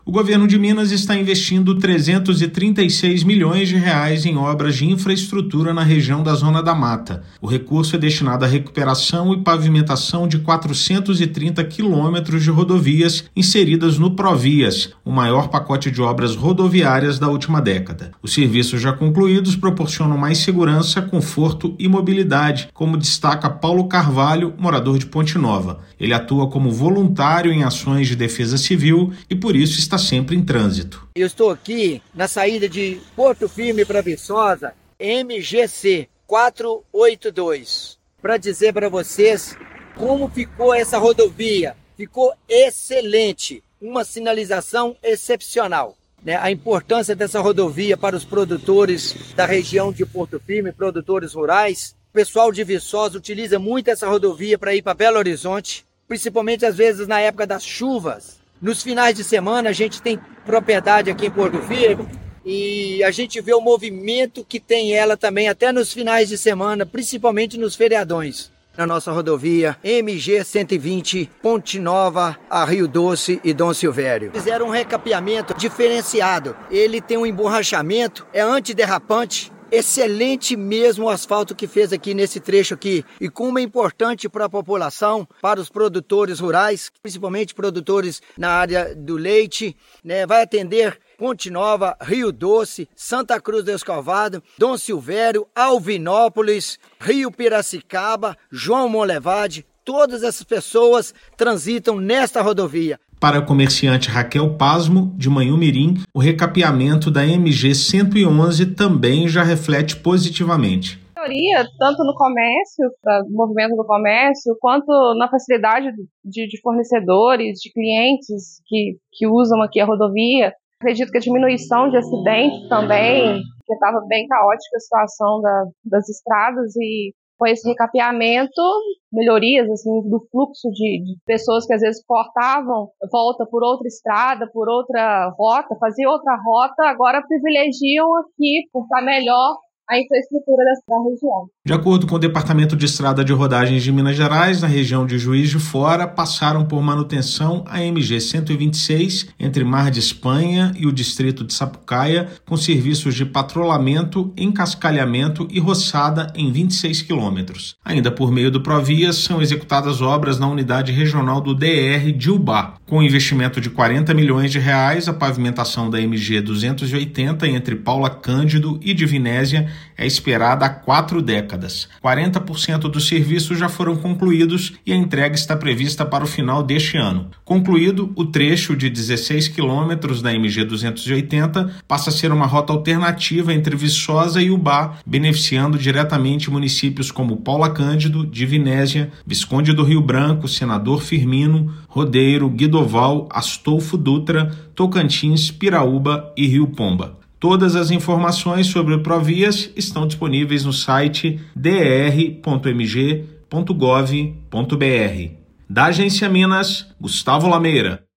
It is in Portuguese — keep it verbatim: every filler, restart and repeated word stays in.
O governo de Minas está investindo trezentos e trinta e seis milhões de reais em obras de infraestrutura na região da Zona da Mata. O recurso é destinado à recuperação e pavimentação de quatrocentos e trinta quilômetros de rodovias inseridas no Provias, o maior pacote de obras rodoviárias da última década. Os serviços já concluídos proporcionam mais segurança, conforto e mobilidade, como destaca Paulo Carvalho, morador de Ponte Nova. Ele atua como voluntário em ações de defesa civil e por isso está sempre em trânsito. Eu estou aqui na saída de Porto Firme para Viçosa, M G C quatrocentos e oitenta e dois, para dizer para vocês como ficou essa rodovia. Ficou excelente, uma sinalização excepcional. Né? A importância dessa rodovia para os produtores da região de Porto Firme, produtores rurais. O pessoal de Viçosa utiliza muito essa rodovia para ir para Belo Horizonte, principalmente às vezes na época das chuvas. Nos finais de semana a gente tem propriedade aqui em Porto Firme e a gente vê o movimento que tem ela também até nos finais de semana, principalmente nos feriadões. Na nossa rodovia M G cento e vinte, Ponte Nova a Rio Doce e Dom Silvério. Fizeram um recapeamento diferenciado. Ele tem um emborrachamento, é antiderrapante. Excelente mesmo o asfalto que fez aqui nesse trecho aqui. E como é importante para a população, para os produtores rurais, principalmente produtores na área do leite, né? Vai atender Ponte Nova, Rio Doce, Santa Cruz do Escovado, Dom Silvério, Alvinópolis, Rio Piracicaba, João Monlevade. Todas essas pessoas transitam nesta rodovia. Para a comerciante Raquel Pasmo, de Manhumirim, o recapeamento da M G cento e onze também já reflete positivamente. Melhoria, tanto no comércio, no movimento do comércio, quanto na facilidade de, de fornecedores, de clientes que, que usam aqui a rodovia. Acredito que a diminuição de acidentes também, que estava bem caótica a situação da, das estradas, e com esse recapeamento, melhorias assim, do fluxo de, de pessoas que às vezes cortavam, volta por outra estrada, por outra rota, faziam outra rota, agora privilegiam aqui por estar melhor a infraestrutura da região. De acordo com o Departamento de Estrada de Rodagens de Minas Gerais, na região de Juiz de Fora, passaram por manutenção a M G cento e vinte e seis entre Mar de Espanha e o distrito de Sapucaia, com serviços de patrulhamento, encascalhamento e roçada em vinte e seis quilômetros. Ainda por meio do Provias, são executadas obras na unidade regional do D R de Ubá. Com investimento de quarenta milhões de reais, a pavimentação da M G duzentos e oitenta entre Paula Cândido e Divinésia é esperada há quatro décadas. quarenta por cento dos serviços já foram concluídos e a entrega está prevista para o final deste ano. Concluído, o trecho de dezesseis quilômetros da M G duzentos e oitenta passa a ser uma rota alternativa entre Viçosa e Ubá, beneficiando diretamente municípios como Paula Cândido, Divinésia, Visconde do Rio Branco, Senador Firmino, Rodeiro, Guidoval, Astolfo Dutra, Tocantins, Piraúba e Rio Pomba. Todas as informações sobre o Provias estão disponíveis no site d r ponto m g ponto gov ponto b r. Da Agência Minas, Gustavo Lameira.